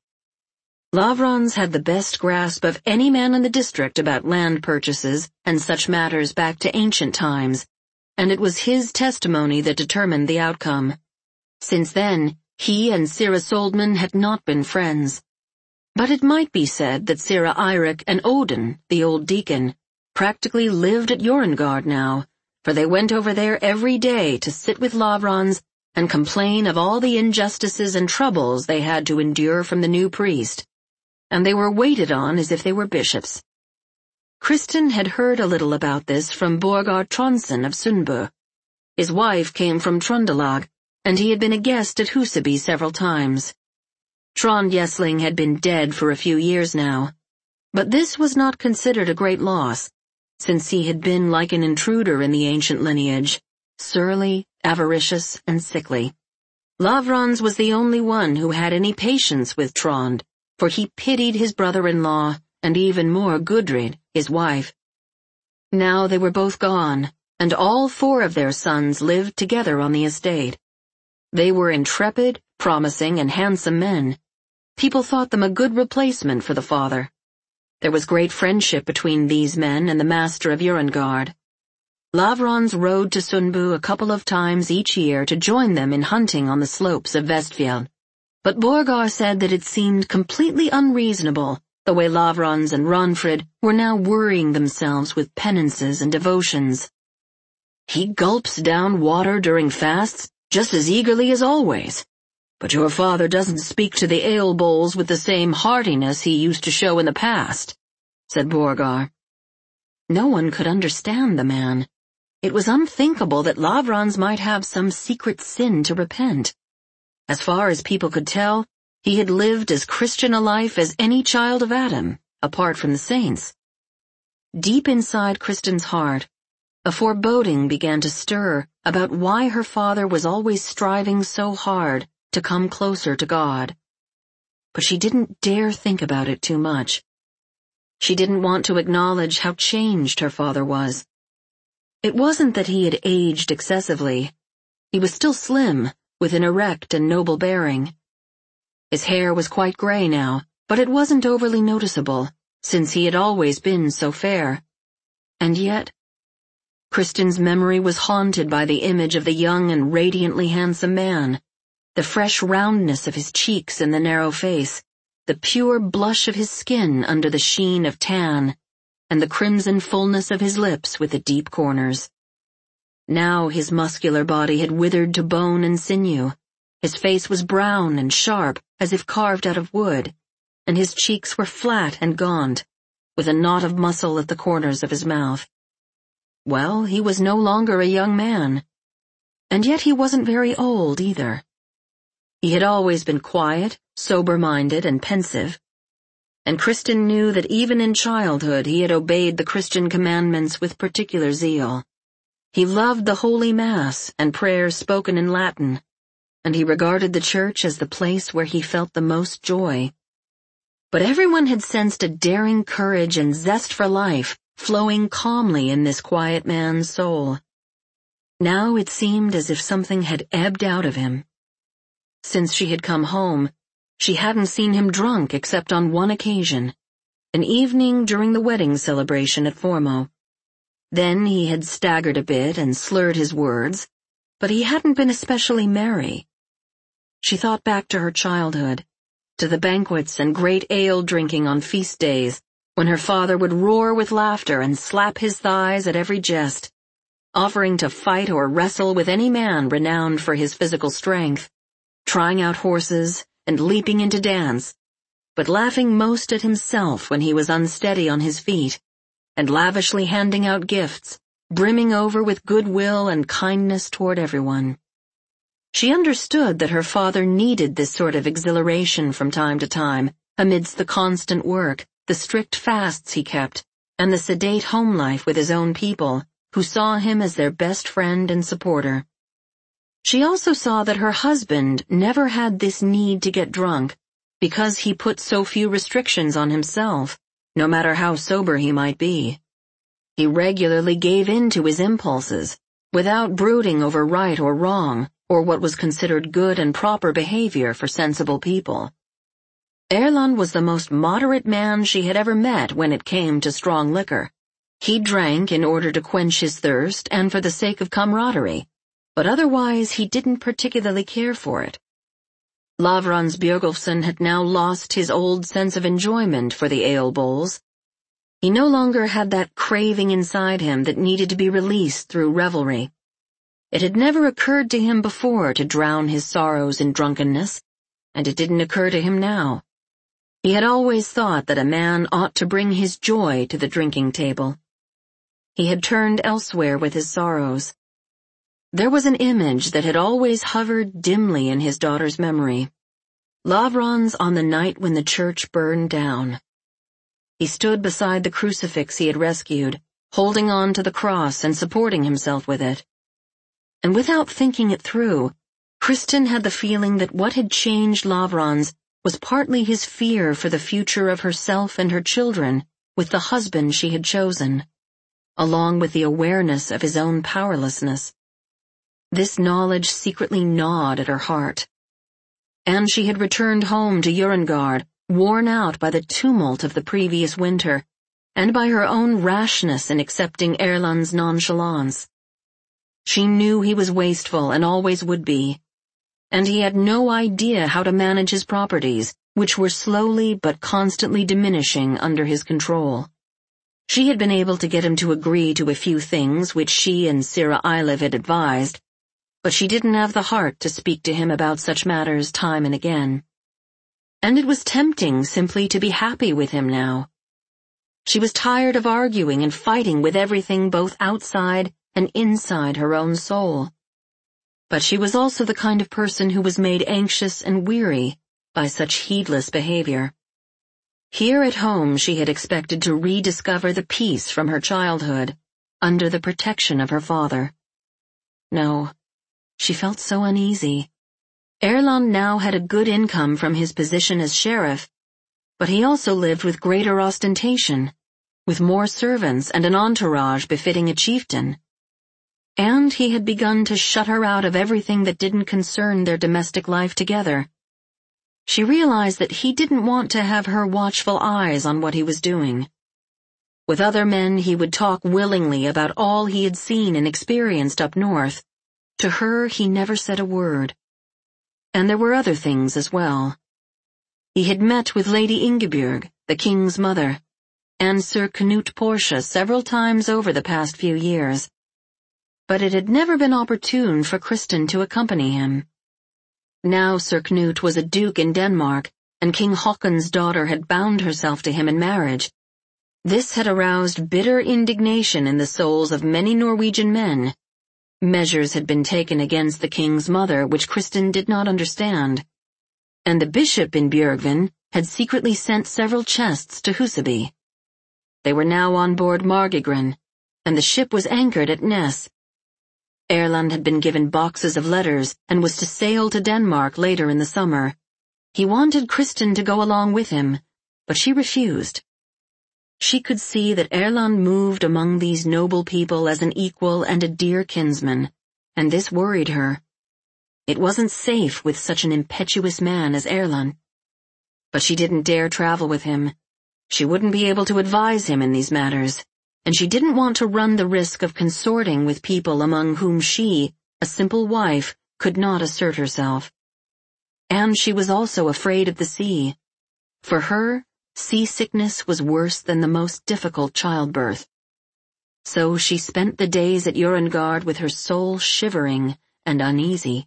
Lavrans had the best grasp of any man in the district about land purchases and such matters back to ancient times, and it was his testimony that determined the outcome. Since then, he and Sira Solomon had not been friends. But it might be said that Sira Eirik and Odin, the old deacon, practically lived at Jorungard now, for they went over there every day to sit with Lavrans and complain of all the injustices and troubles they had to endure from the new priest, and they were waited on as if they were bishops. Kristin had heard a little about this from Borgar Trondsen of Sundbu. His wife came from Trondelag, and he had been a guest at Huseby several times. Trond Jesling had been dead for a few years now, but this was not considered a great loss, since he had been like an intruder in the ancient lineage, surly, avaricious, and sickly. Lavrans was the only one who had any patience with Trond, for he pitied his brother-in-law, and even more Gudrid, his wife. Now they were both gone, and all four of their sons lived together on the estate. They were intrepid, promising, and handsome men. People thought them a good replacement for the father. There was great friendship between these men and the master of Jorungard. Lavrans rode to Sundbu a couple of times each year to join them in hunting on the slopes of Vestfjell, but Borgar said that it seemed completely unreasonable the way Lavrans and Ronfrid were now worrying themselves with penances and devotions. He gulps down water during fasts just as eagerly as always, but your father doesn't speak to the ale bowls with the same heartiness he used to show in the past, said Borgar. No one could understand the man. It was unthinkable that Lavrans might have some secret sin to repent. As far as people could tell, he had lived as Christian a life as any child of Adam, apart from the saints. Deep inside Kristin's heart, a foreboding began to stir about why her father was always striving so hard to come closer to God. But she didn't dare think about it too much. She didn't want to acknowledge how changed her father was. It wasn't that he had aged excessively. He was still slim, with an erect and noble bearing. His hair was quite gray now, but it wasn't overly noticeable, since he had always been so fair. And yet, Kristin's memory was haunted by the image of the young and radiantly handsome man, the fresh roundness of his cheeks and the narrow face, the pure blush of his skin under the sheen of tan, and the crimson fullness of his lips with the deep corners. Now his muscular body had withered to bone and sinew. His face was brown and sharp, as if carved out of wood, and his cheeks were flat and gaunt, with a knot of muscle at the corners of his mouth. Well, he was no longer a young man. And yet he wasn't very old either. He had always been quiet, sober-minded, and pensive. And Kristin knew that even in childhood he had obeyed the Christian commandments with particular zeal. He loved the Holy Mass and prayers spoken in Latin, and he regarded the church as the place where he felt the most joy. But everyone had sensed a daring courage and zest for life flowing calmly in this quiet man's soul. Now it seemed as if something had ebbed out of him. Since she had come home, she hadn't seen him drunk except on one occasion, an evening during the wedding celebration at Formo. Then he had staggered a bit and slurred his words, but he hadn't been especially merry. She thought back to her childhood, to the banquets and great ale drinking on feast days, when her father would roar with laughter and slap his thighs at every jest, offering to fight or wrestle with any man renowned for his physical strength, trying out horses and leaping into dance, but laughing most at himself when he was unsteady on his feet, and lavishly handing out gifts, brimming over with goodwill and kindness toward everyone. She understood that her father needed this sort of exhilaration from time to time, amidst the constant work, the strict fasts he kept, and the sedate home life with his own people, who saw him as their best friend and supporter. She also saw that her husband never had this need to get drunk, because he put so few restrictions on himself, no matter how sober he might be. He regularly gave in to his impulses, without brooding over right or wrong, or what was considered good and proper behavior for sensible people. Erland was the most moderate man she had ever met when it came to strong liquor. He drank in order to quench his thirst and for the sake of camaraderie, but otherwise he didn't particularly care for it. Lavrans Bjørgulfsson had now lost his old sense of enjoyment for the ale bowls. He no longer had that craving inside him that needed to be released through revelry. It had never occurred to him before to drown his sorrows in drunkenness, and it didn't occur to him now. He had always thought that a man ought to bring his joy to the drinking table. He had turned elsewhere with his sorrows. There was an image that had always hovered dimly in his daughter's memory. Lavrans on the night when the church burned down. He stood beside the crucifix he had rescued, holding on to the cross and supporting himself with it. And without thinking it through, Kristin had the feeling that what had changed Lavrans was partly his fear for the future of herself and her children with the husband she had chosen, along with the awareness of his own powerlessness. This knowledge secretly gnawed at her heart. And she had returned home to Jørundgaard, worn out by the tumult of the previous winter, and by her own rashness in accepting Erland's nonchalance. She knew he was wasteful and always would be, and he had no idea how to manage his properties, which were slowly but constantly diminishing under his control. She had been able to get him to agree to a few things which she and Sira Eiliv had advised, but she didn't have the heart to speak to him about such matters time and again. And it was tempting simply to be happy with him now. She was tired of arguing and fighting with everything both outside and inside her own soul. But she was also the kind of person who was made anxious and weary by such heedless behavior. Here at home she had expected to rediscover the peace from her childhood, under the protection of her father. No, she felt so uneasy. Erland now had a good income from his position as sheriff, but he also lived with greater ostentation, with more servants and an entourage befitting a chieftain. And he had begun to shut her out of everything that didn't concern their domestic life together. She realized that he didn't want to have her watchful eyes on what he was doing. With other men he would talk willingly about all he had seen and experienced up north. To her he never said a word. And there were other things as well. He had met with Lady Ingebjørg, the king's mother, and Sir Knut Portia several times over the past few years. But it had never been opportune for Kristin to accompany him. Now Sir Knut was a duke in Denmark, and King Haakon's daughter had bound herself to him in marriage. This had aroused bitter indignation in the souls of many Norwegian men. Measures had been taken against the king's mother which Kristin did not understand, and the bishop in Bjørgvin had secretly sent several chests to Huseby. They were now on board Margigren, and the ship was anchored at Ness. Erland had been given boxes of letters and was to sail to Denmark later in the summer. He wanted Kristin to go along with him, but she refused. She could see that Erland moved among these noble people as an equal and a dear kinsman, and this worried her. It wasn't safe with such an impetuous man as Erland. But she didn't dare travel with him. She wouldn't be able to advise him in these matters, and she didn't want to run the risk of consorting with people among whom she, a simple wife, could not assert herself. And she was also afraid of the sea. For her, seasickness was worse than the most difficult childbirth. So she spent the days at Jørundgaard with her soul shivering and uneasy.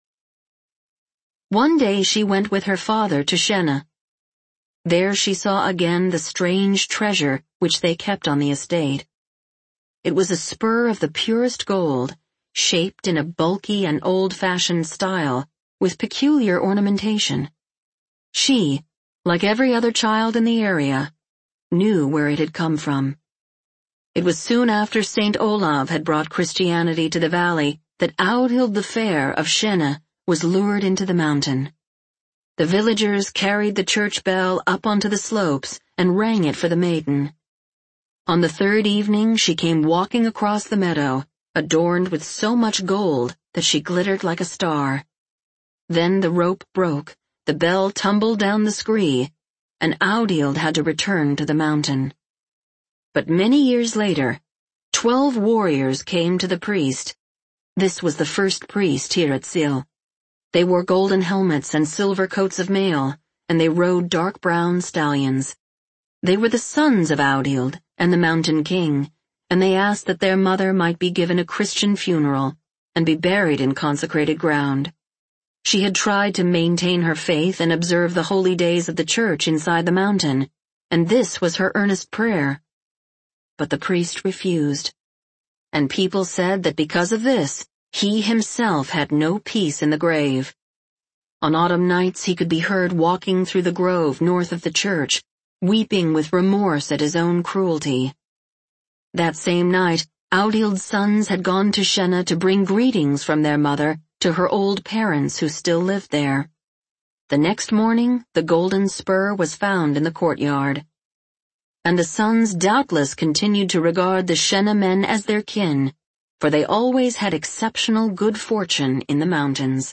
One day she went with her father to Skjene. There she saw again the strange treasure which they kept on the estate. It was a spur of the purest gold, shaped in a bulky and old-fashioned style, with peculiar ornamentation. She, like every other child in the area, knew where it had come from. It was soon after Saint Olav had brought Christianity to the valley that Audhild the Fair of Skjene was lured into the mountain. The villagers carried the church bell up onto the slopes and rang it for the maiden. On the third evening she came walking across the meadow, adorned with so much gold that she glittered like a star. Then the rope broke, the bell tumbled down the scree, and Audhild had to return to the mountain. But many years later, twelve warriors came to the priest. This was the first priest here at Sil. They wore golden helmets and silver coats of mail, and they rode dark brown stallions. They were the sons of Audhild and the mountain king, and they asked that their mother might be given a Christian funeral and be buried in consecrated ground. She had tried to maintain her faith and observe the holy days of the church inside the mountain, and this was her earnest prayer. But the priest refused, and people said that because of this, he himself had no peace in the grave. On autumn nights he could be heard walking through the grove north of the church, weeping with remorse at his own cruelty. That same night, Audhild's sons had gone to Skjene to bring greetings from their mother to her old parents who still lived there. The next morning, the golden spur was found in the courtyard. And the sons doubtless continued to regard the Skjene men as their kin, for they always had exceptional good fortune in the mountains.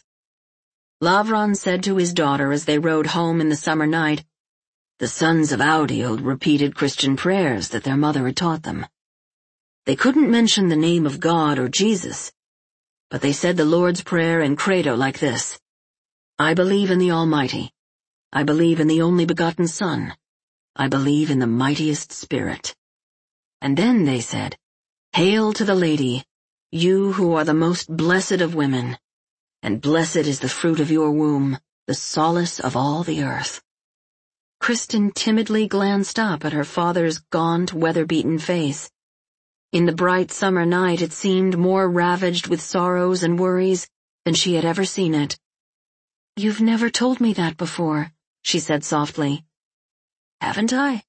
Lavran said to his daughter as they rode home in the summer night, "The sons of Audhild repeated Christian prayers that their mother had taught them. They couldn't mention the name of God or Jesus, but they said the Lord's Prayer and Credo like this: I believe in the Almighty. I believe in the only begotten Son. I believe in the mightiest Spirit." And then they said, "Hail to the Lady, you who are the most blessed of women, and blessed is the fruit of your womb, the solace of all the earth." Kristin timidly glanced up at her father's gaunt, weather-beaten face. In the bright summer night it seemed more ravaged with sorrows and worries than she had ever seen it. "You've never told me that before," she said softly. "Haven't I?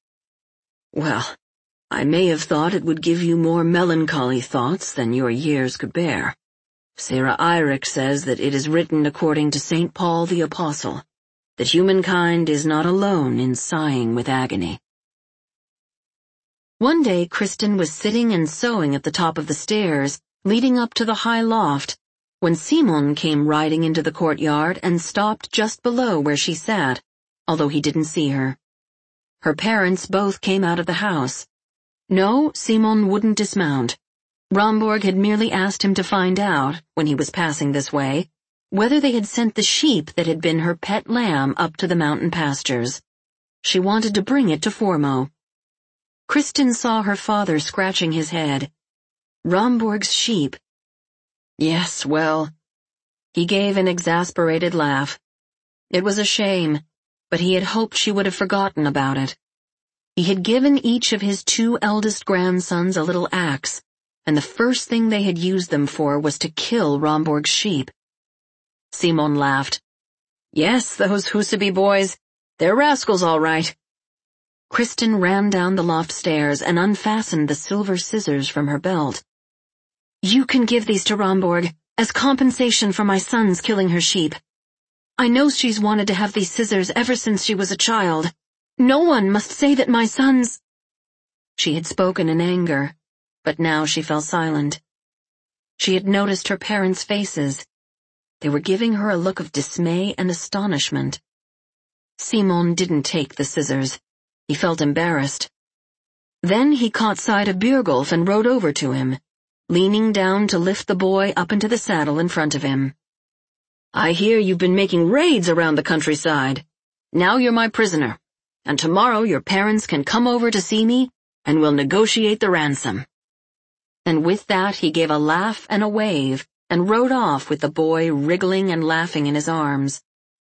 Well, I may have thought it would give you more melancholy thoughts than your years could bear. Sarah Eyrick says that it is written according to Saint Paul the Apostle, that humankind is not alone in sighing with agony." One day Kristin was sitting and sewing at the top of the stairs, leading up to the high loft, when Simon came riding into the courtyard and stopped just below where she sat, although he didn't see her. Her parents both came out of the house. No, Simon wouldn't dismount. Romborg had merely asked him to find out, when he was passing this way, whether they had sent the sheep that had been her pet lamb up to the mountain pastures. She wanted to bring it to Formo. Kristin saw her father scratching his head. Romborg's sheep. Yes, well. He gave an exasperated laugh. It was a shame, but he had hoped she would have forgotten about it. He had given each of his two eldest grandsons a little axe, and the first thing they had used them for was to kill Romborg's sheep. Simon laughed. Yes, those Huseby boys, they're rascals all right. Kristin ran down the loft stairs and unfastened the silver scissors from her belt. You can give these to Romborg as compensation for my son's killing her sheep. I know she's wanted to have these scissors ever since she was a child. No one must say that my sons— She had spoken in anger, but now she fell silent. She had noticed her parents' faces. They were giving her a look of dismay and astonishment. Simon didn't take the scissors. He felt embarrassed. Then he caught sight of Björgulf and rode over to him, leaning down to lift the boy up into the saddle in front of him. I hear you've been making raids around the countryside. Now you're my prisoner, and tomorrow your parents can come over to see me, and we'll negotiate the ransom. And with that he gave a laugh and a wave, and rode off with the boy wriggling and laughing in his arms.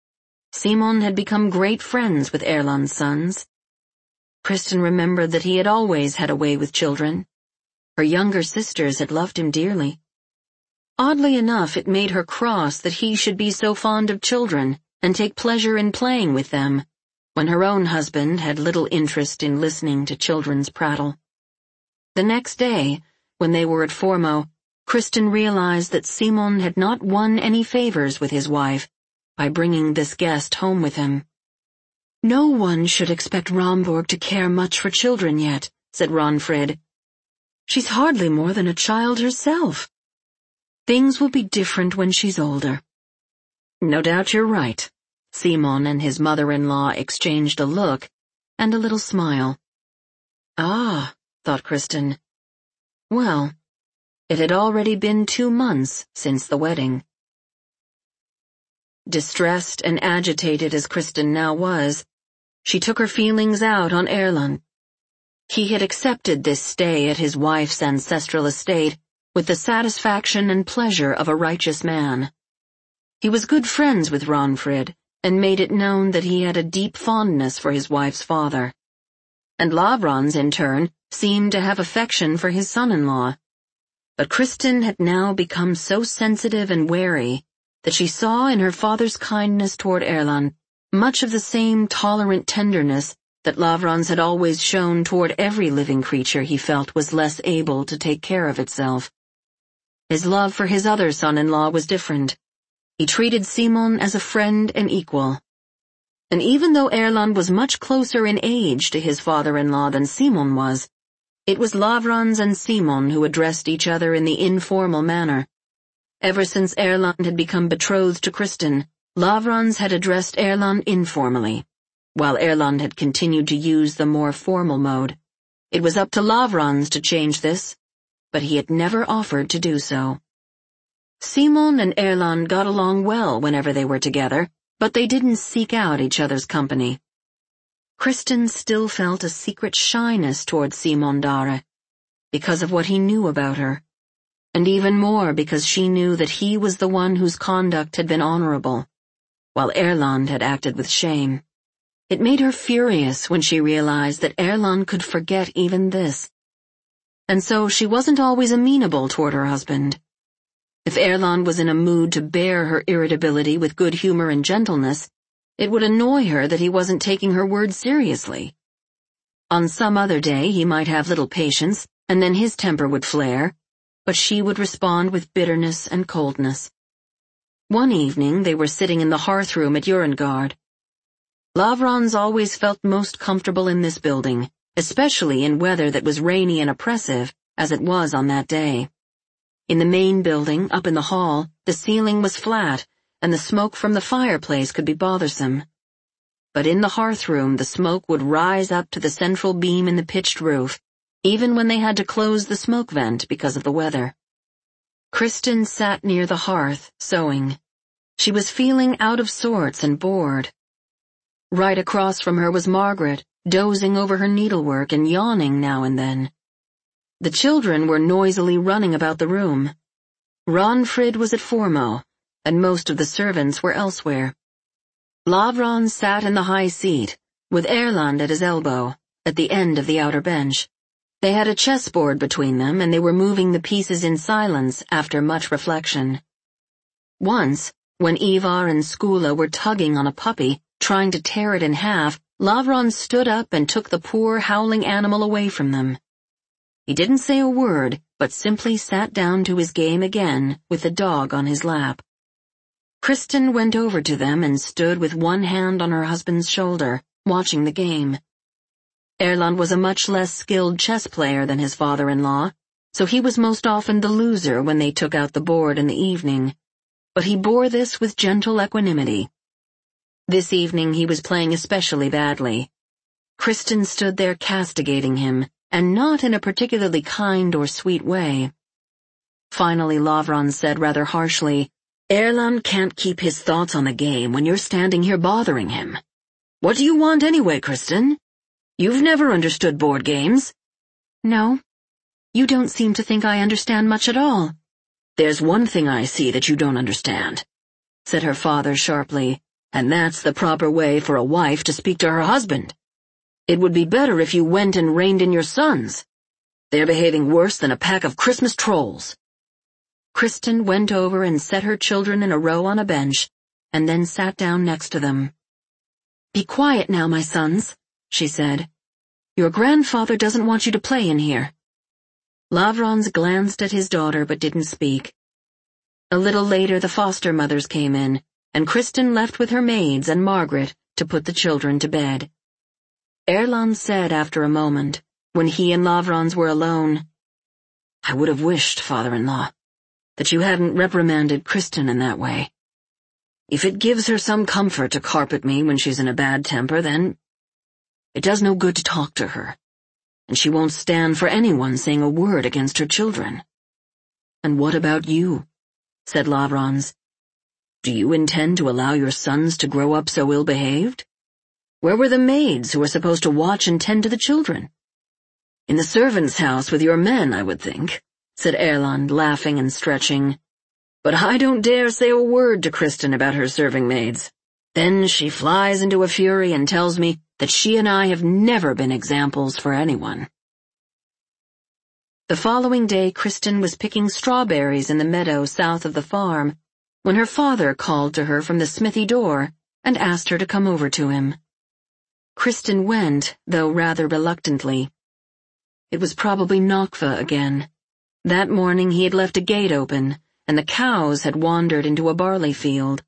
Simon had become great friends with Erland's sons. Kristin remembered that he had always had a way with children. Her younger sisters had loved him dearly. Oddly enough, it made her cross that he should be so fond of children and take pleasure in playing with them, when her own husband had little interest in listening to children's prattle. The next day, when they were at Formo, Kristen realized that Simon had not won any favors with his wife by bringing this guest home with him. "No one should expect Romborg to care much for children yet," said Ronfrid. "She's hardly more than a child herself. Things will be different when she's older." "No doubt you're right." Simon and his mother-in-law exchanged a look and a little smile. Ah, thought Kristen. Well, it had already been two months since the wedding. Distressed and agitated as Kristen now was, she took her feelings out on Erland. He had accepted this stay at his wife's ancestral estate with the satisfaction and pleasure of a righteous man. He was good friends with Ronfrid, and made it known that he had a deep fondness for his wife's father. And Lavrans, in turn, seemed to have affection for his son-in-law. But Kristen had now become so sensitive and wary that she saw in her father's kindness toward Erland much of the same tolerant tenderness that Lavrans had always shown toward every living creature he felt was less able to take care of itself. His love for his other son-in-law was different. He treated Simon as a friend and equal. And even though Erland was much closer in age to his father-in-law than Simon was, it was Lavrans and Simon who addressed each other in the informal manner. Ever since Erland had become betrothed to Kristen, Lavrans had addressed Erland informally, while Erland had continued to use the more formal mode. It was up to Lavrans to change this, but he had never offered to do so. Simon and Erland got along well whenever they were together, but they didn't seek out each other's company. Kristen still felt a secret shyness toward Simon Dare, because of what he knew about her, and even more because she knew that he was the one whose conduct had been honorable, while Erland had acted with shame. It made her furious when she realized that Erland could forget even this. And so she wasn't always amenable toward her husband. If Erland was in a mood to bear her irritability with good humor and gentleness, it would annoy her that he wasn't taking her words seriously. On some other day he might have little patience, and then his temper would flare, but she would respond with bitterness and coldness. One evening they were sitting in the hearth-room at Urengard. Lavrans always felt most comfortable in this building, especially in weather that was rainy and oppressive, as it was on that day. In the main building, up in the hall, the ceiling was flat, and the smoke from the fireplace could be bothersome. But in the hearth-room the smoke would rise up to the central beam in the pitched roof, even when they had to close the smoke vent because of the weather. Kristen sat near the hearth, sewing. She was feeling out of sorts and bored. Right across from her was Margaret, dozing over her needlework and yawning now and then. The children were noisily running about the room. Ronfrid was at Formo, and most of the servants were elsewhere. Lavrans sat in the high seat, with Erland at his elbow, at the end of the outer bench. They had a chessboard between them, and they were moving the pieces in silence after much reflection. Once, when Ivar and Skula were tugging on a puppy, trying to tear it in half, Lavrans stood up and took the poor howling animal away from them. He didn't say a word, but simply sat down to his game again with the dog on his lap. Kristen went over to them and stood with one hand on her husband's shoulder, watching the game. Erland was a much less skilled chess player than his father-in-law, so he was most often the loser when they took out the board in the evening, but he bore this with gentle equanimity. This evening he was playing especially badly. Kristen stood there castigating him, and not in a particularly kind or sweet way. Finally Lavrans said rather harshly, "Erland can't keep his thoughts on the game when you're standing here bothering him. What do you want anyway, Kristen? You've never understood board games." "No. You don't seem to think I understand much at all." "There's one thing I see that you don't understand," said her father sharply, "and that's the proper way for a wife to speak to her husband. It would be better if you went and reined in your sons. They're behaving worse than a pack of Christmas trolls." Kristen went over and set her children in a row on a bench, and then sat down next to them. "Be quiet now, my sons," she said. "Your grandfather doesn't want you to play in here." Lavrans glanced at his daughter but didn't speak. A little later the foster mothers came in, and Kristin left with her maids and Margaret to put the children to bed. Erland said after a moment, when he and Lavrans were alone, "I would have wished, father-in-law, that you hadn't reprimanded Kristin in that way. If it gives her some comfort to carpet me when she's in a bad temper, then it does no good to talk to her, and she won't stand for anyone saying a word against her children." "And what about you?" said Lavrans. "Do you intend to allow your sons to grow up so ill-behaved? Where were the maids who were supposed to watch and tend to the children?" "In the servants' house with your men, I would think," said Erland, laughing and stretching. "But I don't dare say a word to Kristin about her serving maids. Then she flies into a fury and tells me that she and I have never been examples for anyone." The following day Kristin was picking strawberries in the meadow south of the farm when her father called to her from the smithy door and asked her to come over to him. Kristin went, though rather reluctantly. It was probably Nakva again. That morning he had left a gate open, and the cows had wandered into a barley field.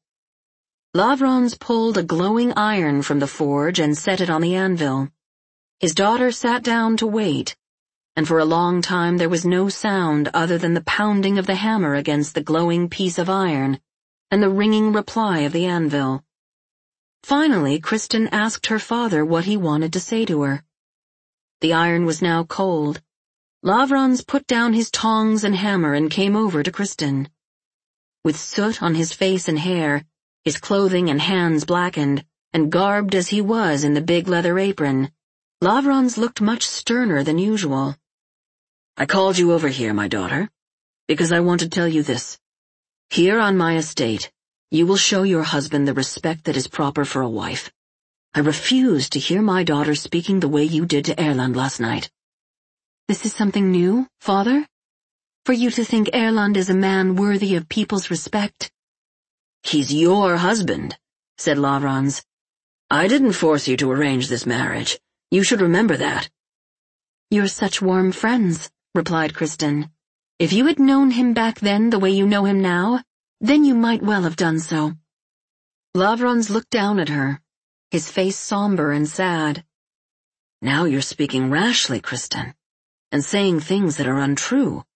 Lavrans pulled a glowing iron from the forge and set it on the anvil. His daughter sat down to wait, and for a long time there was no sound other than the pounding of the hammer against the glowing piece of iron and the ringing reply of the anvil. Finally, Kristin asked her father what he wanted to say to her. The iron was now cold. Lavrans put down his tongs and hammer and came over to Kristin. With soot on his face and hair, his clothing and hands blackened, and garbed as he was in the big leather apron, Lavrans looked much sterner than usual. "I called you over here, my daughter, because I want to tell you this. Here on my estate, you will show your husband the respect that is proper for a wife. I refuse to hear my daughter speaking the way you did to Erland last night." "This is something new, father? For you to think Erland is a man worthy of people's respect?" "He's your husband," said Lavrans. "I didn't force you to arrange this marriage. You should remember that." "You're such warm friends," replied Kristin. "If you had known him back then the way you know him now, then you might well have done so." Lavrans looked down at her, his face somber and sad. "Now you're speaking rashly, Kristin, and saying things that are untrue.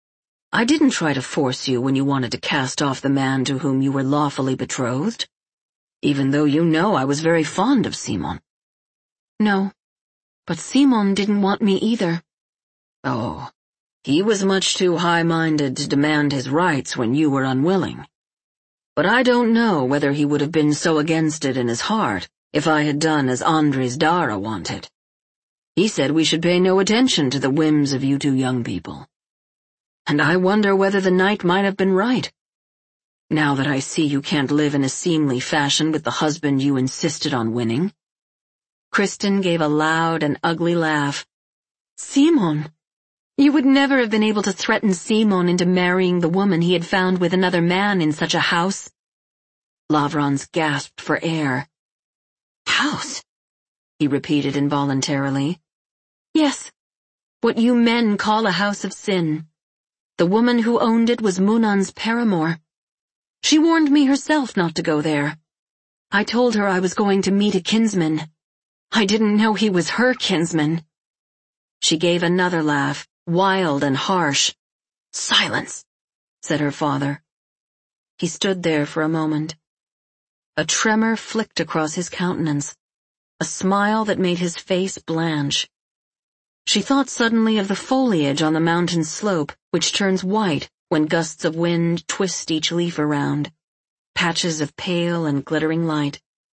I didn't try to force you when you wanted to cast off the man to whom you were lawfully betrothed, even though you know I was very fond of Simon." "No, but Simon didn't want me either." "Oh, he was much too high-minded to demand his rights when you were unwilling. But I don't know whether he would have been so against it in his heart if I had done as Andres Dara wanted. He said we should pay no attention to the whims of you two young people. And I wonder whether the knight might have been right. Now that I see you can't live in a seemly fashion with the husband you insisted on winning." Kristin gave a loud and ugly laugh. "Simon! You would never have been able to threaten Simon into marrying the woman he had found with another man in such a house." Lavrans gasped for air. "House?" he repeated involuntarily. "Yes, what you men call a house of sin. The woman who owned it was Munan's paramour. She warned me herself not to go there. I told her I was going to meet a kinsman. I didn't know he was her kinsman." She gave another laugh, wild and harsh. "Silence," said her father. He stood there for a moment. A tremor flicked across his countenance, a smile that made his face blanch. She thought suddenly of the foliage on the mountain slope, which turns white when gusts of wind twist each leaf around, patches of pale and glittering light.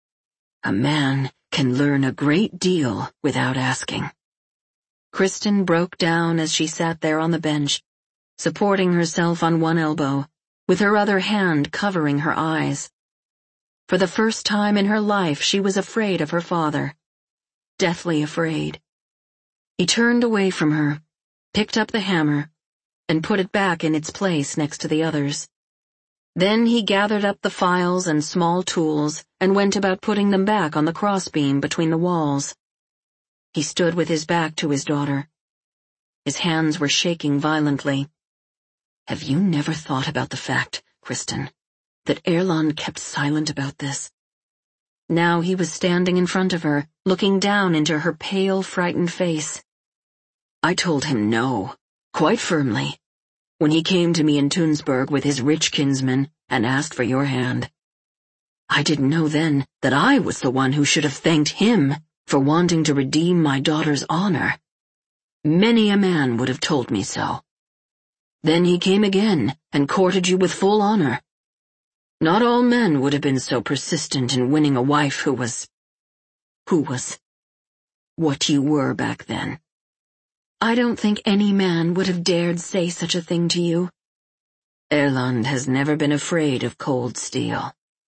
A man can learn a great deal without asking. Kristin broke down as she sat there on the bench, supporting herself on one elbow, with her other hand covering her eyes. For the first time in her life she was afraid of her father, deathly afraid. He turned away from her, picked up the hammer, and put it back in its place next to the others. Then he gathered up the files and small tools and went about putting them back on the crossbeam between the walls. He stood with his back to his daughter. His hands were shaking violently. "Have you never thought about the fact, Kristen, that Erland kept silent about this?" Now he was standing in front of her, looking down into her pale, frightened face. "I told him no, quite firmly, when he came to me in Tunsberg with his rich kinsman and asked for your hand. I didn't know then that I was the one who should have thanked him for wanting to redeem my daughter's honor. Many a man would have told me so. Then he came again and courted you with full honor. Not all men would have been so persistent in winning a wife who was... who was... what you were back then. I don't think any man would have dared say such a thing to you. Erland has never been afraid of cold steel."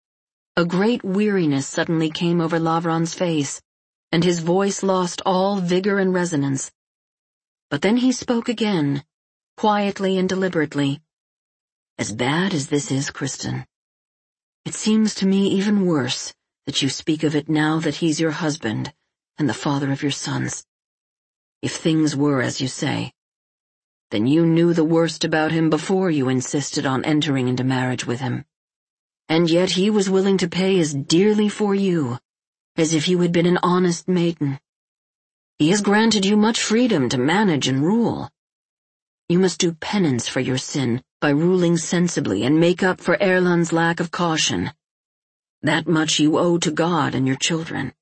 A great weariness suddenly came over Lavron's face, and his voice lost all vigor and resonance. But then he spoke again, quietly and deliberately. "As bad as this is, Kristen, it seems to me even worse that you speak of it now that he's your husband and the father of your sons. If things were as you say, then you knew the worst about him before you insisted on entering into marriage with him. And yet he was willing to pay as dearly for you as if you had been an honest maiden. He has granted you much freedom to manage and rule. You must do penance for your sin by ruling sensibly and make up for Erland's lack of caution. That much you owe to God and your children.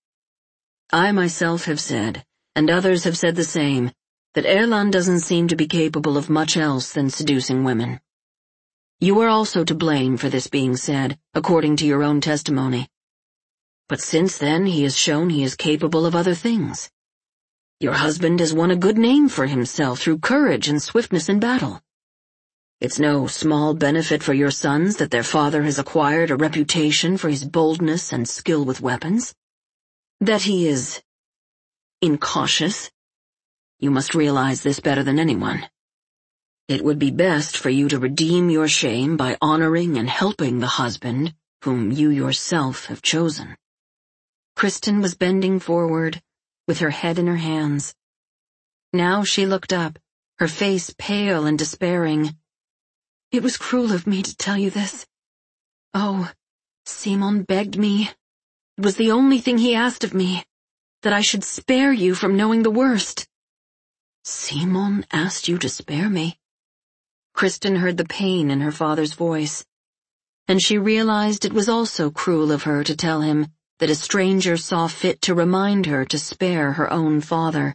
I myself have said, and others have said the same, that Erland doesn't seem to be capable of much else than seducing women. You are also to blame for this being said, according to your own testimony. But since then he has shown he is capable of other things. Your husband has won a good name for himself through courage and swiftness in battle. It's no small benefit for your sons that their father has acquired a reputation for his boldness and skill with weapons. That he is incautious. You must realize this better than anyone. It would be best for you to redeem your shame by honoring and helping the husband whom you yourself have chosen." Kristen was bending forward, with her head in her hands. Now she looked up, her face pale and despairing. "It was cruel of me to tell you this. Oh, Simon begged me. It was the only thing he asked of me, that I should spare you from knowing the worst." "Simon asked you to spare me?" Kristen heard the pain in her father's voice, and she realized it was also cruel of her to tell him that a stranger saw fit to remind her to spare her own father.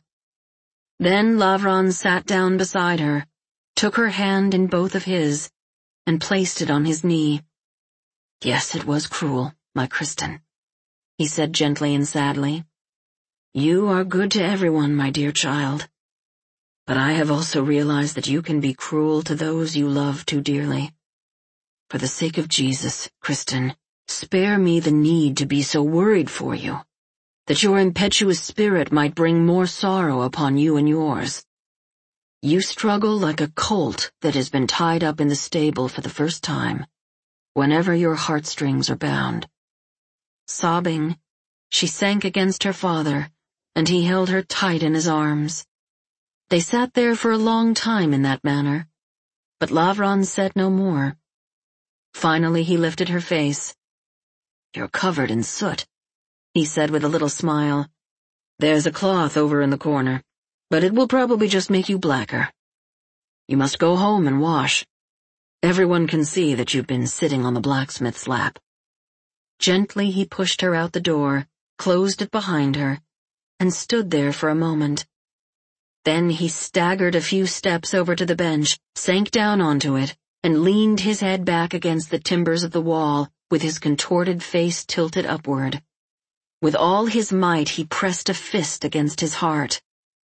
Then Lavron sat down beside her, took her hand in both of his, and placed it on his knee. "Yes, it was cruel, my Kristen," he said gently and sadly. "You are good to everyone, my dear child. But I have also realized that you can be cruel to those you love too dearly. For the sake of Jesus, Kristen, spare me the need to be so worried for you, that your impetuous spirit might bring more sorrow upon you and yours. You struggle like a colt that has been tied up in the stable for the first time, whenever your heartstrings are bound." Sobbing, she sank against her father, and he held her tight in his arms. They sat there for a long time in that manner, but Lavron said no more. Finally he lifted her face. "You're covered in soot," he said with a little smile. "There's a cloth over in the corner, but it will probably just make you blacker. You must go home and wash. Everyone can see that you've been sitting on the blacksmith's lap." Gently he pushed her out the door, closed it behind her, and stood there for a moment. Then he staggered a few steps over to the bench, sank down onto it, and leaned his head back against the timbers of the wall, with his contorted face tilted upward. With all his might he pressed a fist against his heart.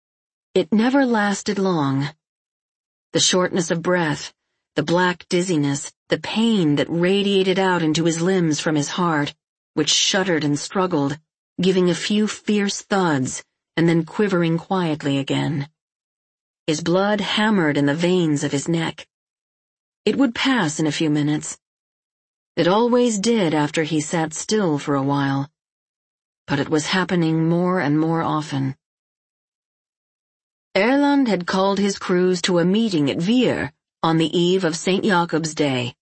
It never lasted long. The shortness of breath, the black dizziness, the pain that radiated out into his limbs from his heart, which shuddered and struggled, giving a few fierce thuds, and then quivering quietly again. His blood hammered in the veins of his neck. It would pass in a few minutes, It always did after he sat still for a while. But it was happening more and more often. Erland had called his crews to a meeting at Veer on the eve of Saint Jacob's Day.